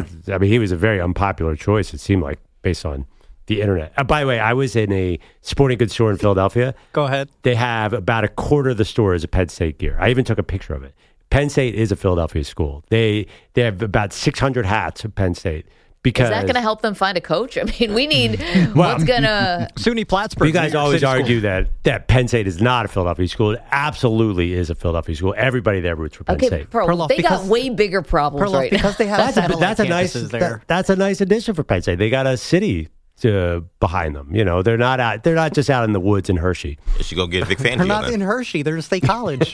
he was a very unpopular choice, it seemed like, based on the internet. By the way, I was in a sporting goods store in Philadelphia.
Go ahead.
They have about a quarter of the store is a Penn State gear. I even took a picture of it. Penn State is a Philadelphia school. They have about 600 hats of Penn State. Because,
is that going to help them find a coach? I mean, we need what's going to...
SUNY Plattsburgh.
You guys always argue that Penn State is not a Philadelphia school. It absolutely is a Philadelphia school. Everybody there roots for Penn State.
Perloff, they got way bigger problems right
because they have
that's a nice addition for Penn State. They got a city behind them. You know, they're not just out in the woods in Hershey.
You should go get Vic Fangio.
They're not in Hershey. They're in State College.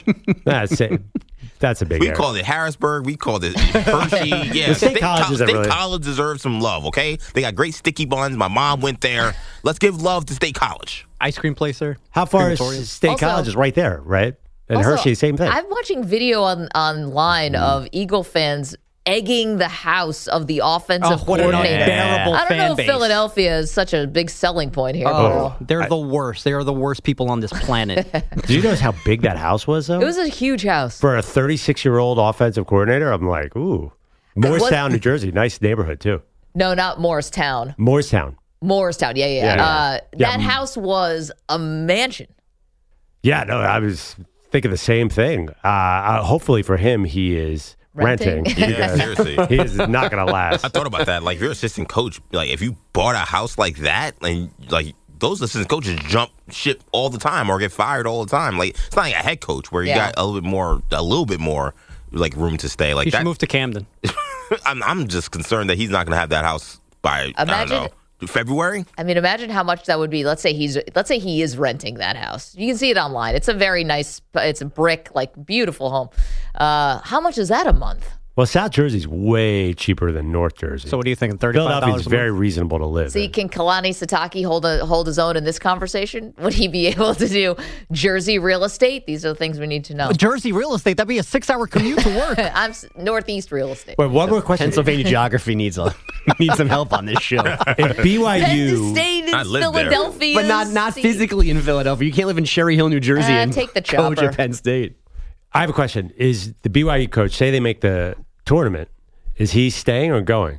That's a big
We called it Harrisburg. We called it Hershey. Yeah,
State
College deserves some love, okay? They got great sticky buns. My mom went there. Let's give love to State College.
Ice cream place there.
How far is State College? Is right there, right? And Hershey, same thing.
I'm watching video online of Eagle fans egging the house of the offensive coordinator. I don't know if Philadelphia is such a big selling point here.
They're the worst. They are the worst people on this planet.
Do you notice how big that house was, though?
It was a huge house.
For a 36-year-old offensive coordinator, I'm like, ooh. Morristown, New Jersey. Nice neighborhood, too.
No, not Morristown.
Morristown,
yeah. That house was a mansion.
Yeah, no, I was thinking the same thing. Hopefully for him, he is... renting.
Yeah, seriously.
He is not going to last.
I thought about that. Like, if you're assistant coach, like, if you bought a house like that, and, like, those assistant coaches jump ship all the time or get fired all the time. Like, it's not like a head coach where you got a little bit more, like, room to stay. Like,
he should move to Camden.
I'm just concerned that he's not going to have that house by, I don't know, February?
I mean, imagine how much that would be. Let's say he is renting that house. You can see it online. It's a very nice, it's a brick, like, beautiful home. How much is that a month?
Well, South Jersey's way cheaper than North Jersey.
So what are you thinking, $35
Philadelphia's
a
very
month?
reasonable to live
See,
in.
can Kalani Sitake hold his own in this conversation? Would he be able to do Jersey real estate? These are the things we need to know.
Jersey real estate, that'd be a 6-hour commute to work.
I'm Northeast real estate.
Wait, one more question.
Pennsylvania geography needs some help on this show.
If BYU...
Penn State is Philadelphia.
But not physically in Philadelphia. You can't live in Sherry Hill, New Jersey and
take the
coach
chopper.
at Penn State.
I have a question. Is the BYU coach, say they make the tournament, is he staying or going?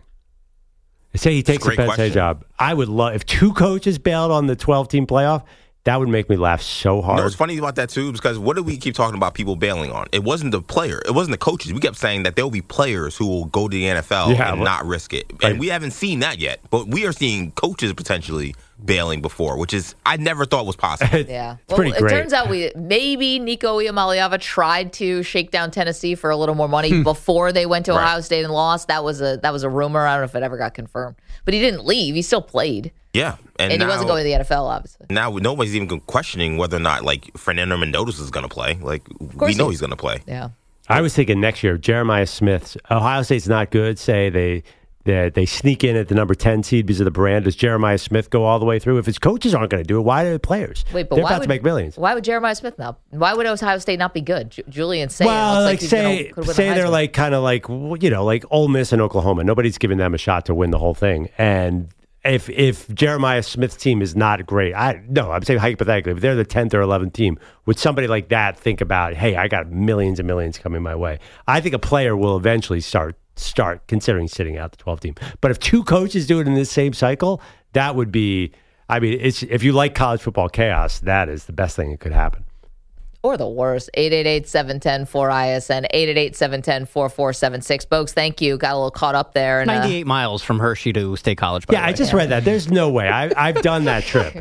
Say he takes the Penn State job. I would love, if 2 coaches bailed on the 12-team playoff, that would make me laugh so hard.
You know what's funny about that, too? Because what do we keep talking about people bailing on? It wasn't the player. It wasn't the coaches. We kept saying that there will be players who will go to the NFL and not risk it. And we haven't seen that yet. But we are seeing coaches potentially bailing before, which is I never thought was possible.
Yeah. Well, it turns out maybe Nico Iamaleava tried to shake down Tennessee for a little more money before they went to Ohio State and lost. That was a rumor. I don't know if it ever got confirmed. But he didn't leave. He still played.
Yeah.
And he wasn't going to the NFL, obviously.
Now nobody's even questioning whether or not Fernando Mendoza is going to play. We know he's going to play.
Yeah.
I was thinking next year, Jeremiah Smith. Ohio State's not good. Say they sneak in at the number 10 seed because of the brand. Does Jeremiah Smith go all the way through? If his coaches aren't going to do it, why are the players?
Wait, but
they're about to make millions.
Why would Jeremiah Smith not? Why would Ohio State not be good? Julian Sayin.
Well,
say
they're kind of like Ole Miss and Oklahoma. Nobody's giving them a shot to win the whole thing. And if Jeremiah Smith's team is not great, I'm saying hypothetically, if they're the 10th or 11th team, would somebody like that think about, hey, I got millions and millions coming my way? I think a player will eventually start considering sitting out the 12th team. But if 2 coaches do it in this same cycle, that would be, if you like college football chaos, that is the best thing that could happen.
Or the worst. 888-710-4ISN, 888-710-4476. Bogues, thank you. Got a little caught up there.
98 miles from Hershey to State College.
Yeah, I just read that. There's no way. I've done that trip.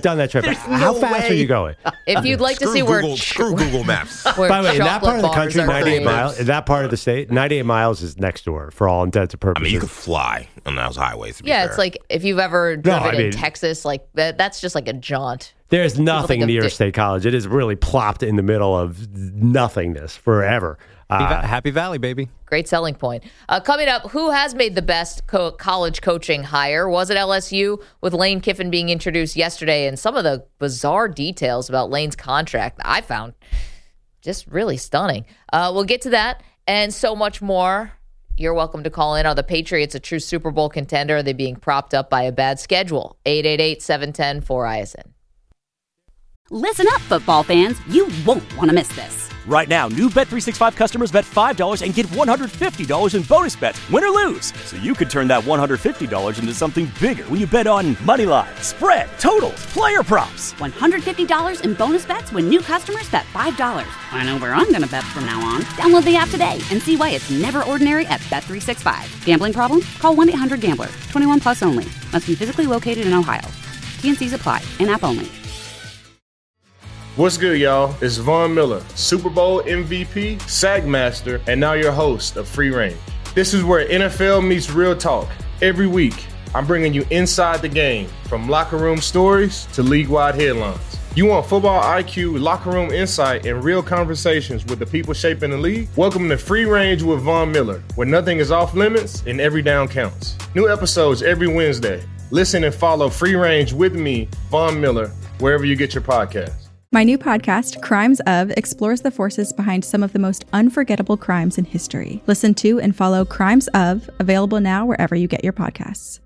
How fast are you going?
If you'd like to see
screw Google Maps.
By the way, in that part of the country, 98 miles. In that part of the state, 98 miles is next door for all intents and purposes.
You could fly on those highways.
It's like if you've ever driven in Texas, like that's just like a jaunt.
There's nothing near State College. It is really plopped in the middle of nothingness forever.
Happy Valley, baby.
Great selling point. Coming up, who has made the best college coaching hire? Was it LSU with Lane Kiffin being introduced yesterday, and some of the bizarre details about Lane's contract I found just really stunning. We'll get to that and so much more. You're welcome to call in. Are the Patriots a true Super Bowl contender? Are they being propped up by a bad schedule? 888-710-4ISN.
Listen up, football fans. You won't want to miss this.
Right now, new Bet365 customers bet $5 and get $150 in bonus bets, win or lose. So you could turn that $150 into something bigger when you bet on money line, spread, totals, player props.
$150 in bonus bets when new customers bet $5. I know where I'm going to bet from now on. Download the app today and see why it's never ordinary at Bet365. Gambling problem? Call 1-800-GAMBLER. 21 plus only. Must be physically located in Ohio. T&Cs apply. In-app only.
What's good, y'all? It's Von Miller, Super Bowl MVP, SAG Master, and now your host of Free Range. This is where NFL meets real talk. Every week, I'm bringing you inside the game, from locker room stories to league-wide headlines. You want football IQ, locker room insight, and real conversations with the people shaping the league? Welcome to Free Range with Von Miller, where nothing is off limits and every down counts. New episodes every Wednesday. Listen and follow Free Range with me, Von Miller, wherever you get your podcasts.
My new podcast, Crimes Of, explores the forces behind some of the most unforgettable crimes in history. Listen to and follow Crimes Of, available now wherever you get your podcasts.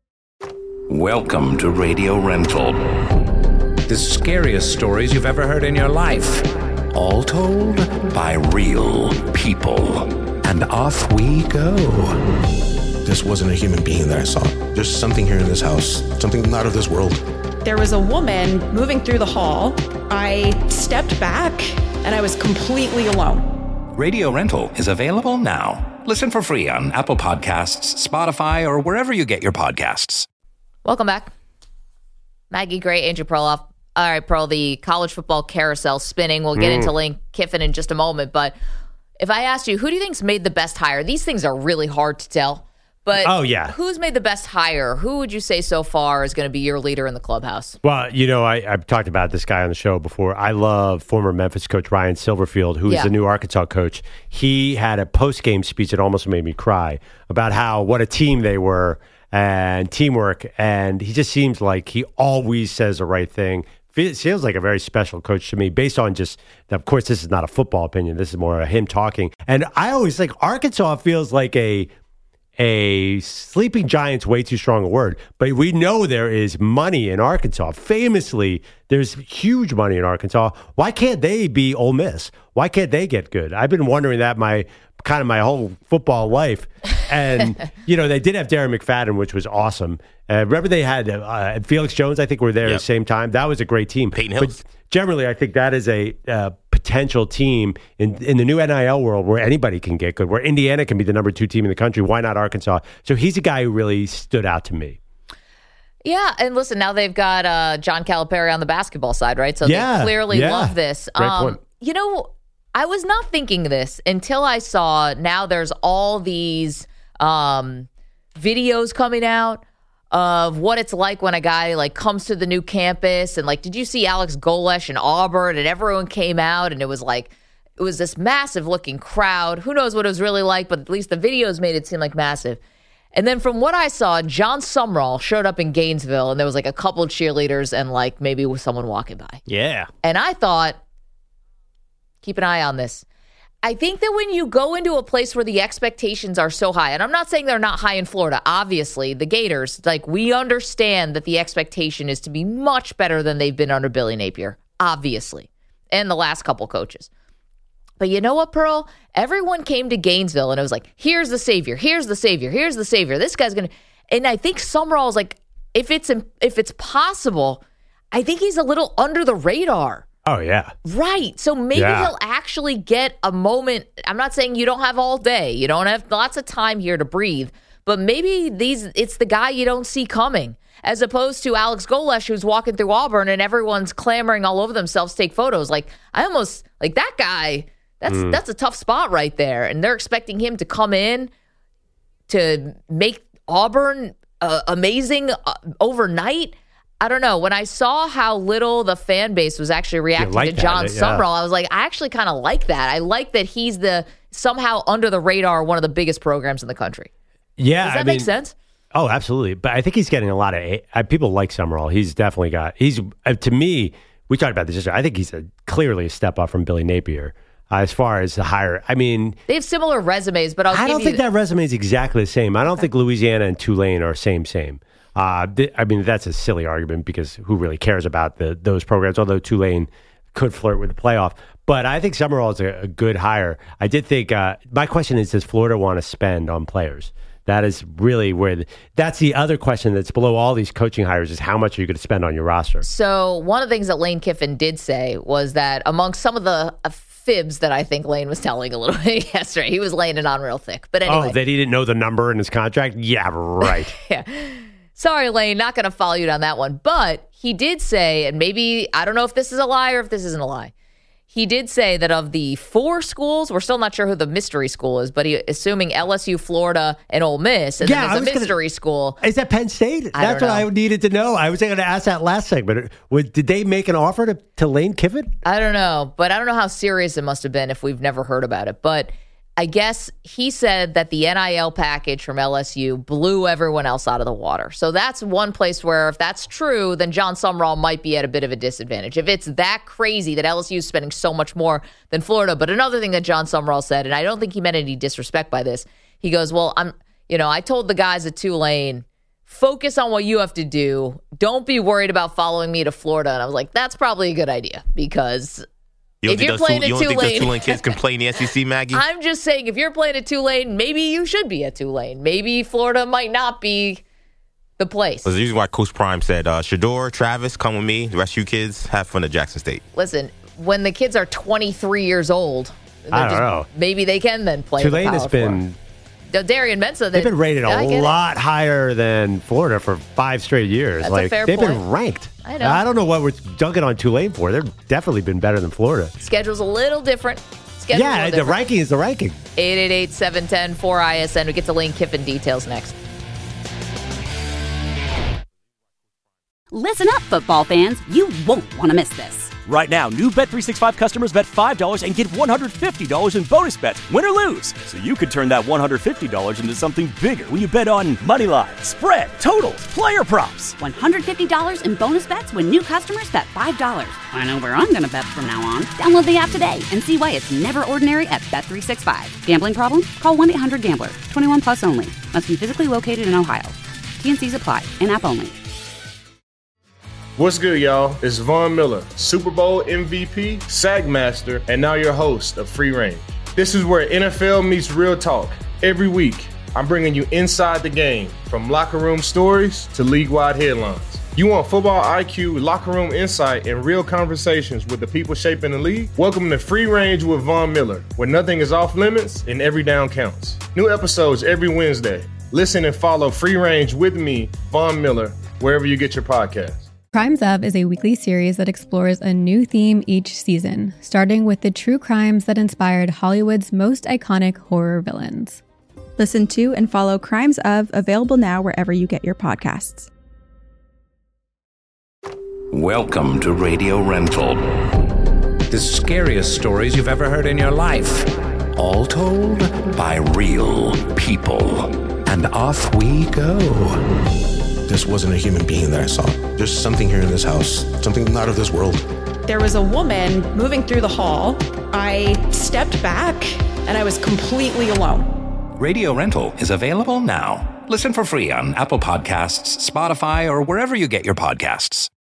Welcome to Radio Rental. The scariest stories you've ever heard in your life. All told by real people. And off we go.
This wasn't a human being that I saw. There's something here in this house, something not of this world.
There was a woman moving through the hall. I stepped back and I was completely alone.
Radio Rental is available now. Listen for free on Apple Podcasts, Spotify, or wherever you get your podcasts.
Welcome back. Maggie Gray, Andrew Perloff. All right, Pearl, the college football carousel spinning. We'll get into Lane Kiffin in just a moment. But if I asked you, who do you think's made the best hire? These things are really hard to tell. But
yeah.
Who's made the best hire? Who would you say so far is going to be your leader in the clubhouse?
Well, I've talked about this guy on the show before. I love former Memphis coach Ryan Silverfield, who's the new Arkansas coach. He had a post-game speech that almost made me cry about what a team they were and teamwork. And he just seems like he always says the right thing. Feels like a very special coach to me based on just, of course, this is not a football opinion. This is more of him talking. And I always think Arkansas feels like a sleeping giant's way too strong a word, but we know there is money in Arkansas. Famously, there's huge money in Arkansas. Why can't they be Ole Miss? Why can't they get good? I've been wondering that my whole football life. And, they did have Darren McFadden, which was awesome. Remember they had Felix Jones, I think, were there at the same time. That was a great team.
Peyton Hills.
But generally, I think that is a potential team in the new NIL world where anybody can get good, where Indiana can be the number 2 team in the country. Why not Arkansas? So he's a guy who really stood out to me.
Yeah, and listen, now they've got John Calipari on the basketball side, right? So they clearly love this.
Great point.
I was not thinking this until I saw now there's all these videos coming out of what it's like when a guy comes to the new campus. And did you see Alex Golesh in Auburn? And everyone came out and it was this massive looking crowd. Who knows what it was really like, but at least the videos made it seem like massive. And then from what I saw, John Sumrall showed up in Gainesville and there was a couple of cheerleaders and maybe with someone walking by.
Yeah.
And I thought, keep an eye on this. I think that when you go into a place where the expectations are so high, and I'm not saying they're not high in Florida, obviously, the Gators, we understand that the expectation is to be much better than they've been under Billy Napier, obviously, and the last couple coaches. But you know what, Pearl? Everyone came to Gainesville, and it was here's the savior, here's the savior, here's the savior. This guy's going to... And I think Sumrall's if it's possible, I think he's a little under the radar.
Oh, yeah.
Right. So maybe he'll actually get a moment. I'm not saying you don't have all day. You don't have lots of time here to breathe. But maybe it's the guy you don't see coming, as opposed to Alex Golesh, who's walking through Auburn and everyone's clamoring all over themselves to take photos. I almost, that guy, that's a tough spot right there. And they're expecting him to come in to make Auburn amazing overnight. I don't know. When I saw how little the fan base was actually reacting to John Sumrall, I was I actually kind of like that. I like that he's somehow under the radar, one of the biggest programs in the country.
Yeah.
Does that make sense?
Oh, absolutely. But I think he's getting a lot of people like Sumrall. He's definitely to me, we talked about this yesterday. I think he's clearly a step up from Billy Napier as far as the hire. I mean,
they have similar resumes, but
I don't think that resume is exactly the same. I don't think Louisiana and Tulane are same. I mean, that's a silly argument because who really cares about those programs, although Tulane could flirt with the playoff. But I think Sumrall is a good hire. I did think, my question is, does Florida want to spend on players? That is really that's the other question that's below all these coaching hires is how much are you going to spend on your roster?
So one of the things that Lane Kiffin did say was that among some of the fibs that I think Lane was telling a little bit yesterday, he was laying it on real thick. But anyway.
Oh, that he didn't know the number in his contract? Yeah, right.
Yeah. Sorry, Lane, not going to follow you on that one. But he did say, and maybe, I don't know if this is a lie or if this isn't a lie. He did say that of the 4 schools, we're still not sure who the mystery school is, but assuming LSU, Florida, and Ole Miss, and then there's a mystery school.
Is that Penn State? That's what I needed to know. I was going to ask that last segment. Did they make an offer to Lane Kiffin?
I don't know, but I don't know how serious it must have been if we've never heard about it. But I guess he said that the NIL package from LSU blew everyone else out of the water. So that's one place where if that's true, then John Sumrall might be at a bit of a disadvantage. If it's that crazy that LSU is spending so much more than Florida. But another thing that John Sumrall said, and I don't think he meant any disrespect by this, he goes, well, I told the guys at Tulane, focus on what you have to do. Don't be worried about following me to Florida. And I was like, that's probably a good idea because...
You don't think those Tulane kids can play in the SEC, Maggie?
I'm just saying, if you're playing at Tulane, maybe you should be at Tulane. Maybe Florida might not be the place.
That's the reason why Coach Prime said, Shador, Travis, come with me. The rest of you kids, have fun at Jackson State.
Listen, when the kids are 23 years old,
I don't know.
Maybe they can then play.
Tulane has been...
Darian Mensah.
They've been rated a lot higher than Florida for 5 straight years.
That's a fair
they've
point.
Been ranked.
I know.
I don't know what we're dunking on Tulane for. They've definitely been better than Florida.
Schedule's a little different. schedule.
Yeah, the ranking is the ranking.
888-710-4ISN. We get to Lane Kiffin details next.
Listen up, football fans. You won't want to miss this.
Right now, new Bet365 customers bet $5 and get $150 in bonus bets, win or lose. So you could turn that $150 into something bigger when you bet on money line, spread, totals, player props.
$150 in bonus bets when new customers bet $5. I know where I'm going to bet from now on. Download the app today and see why it's never ordinary at Bet365. Gambling problem? Call 1-800-GAMBLER. 21 plus only. Must be physically located in Ohio. T&Cs apply. In-app only.
What's good, y'all? It's Von Miller, Super Bowl MVP, SAG Master, and now your host of Free Range. This is where NFL meets real talk. Every week, I'm bringing you inside the game, from locker room stories to league-wide headlines. You want football IQ, locker room insight, and real conversations with the people shaping the league? Welcome to Free Range with Von Miller, where nothing is off limits and every down counts. New episodes every Wednesday. Listen and follow Free Range with me, Von Miller, wherever you get your podcasts.
Crimes Of is a weekly series that explores a new theme each season, starting with the true crimes that inspired Hollywood's most iconic horror villains.
Listen to and follow Crimes Of, available now wherever you get your podcasts.
Welcome to Radio Rental. The scariest stories you've ever heard in your life. All told by real people. And off we go.
This wasn't a human being that I saw. There's something here in this house, something not of this world.
There was a woman moving through the hall. I stepped back, and I was completely alone.
Radio Rental is available now. Listen for free on Apple Podcasts, Spotify, or wherever you get your podcasts.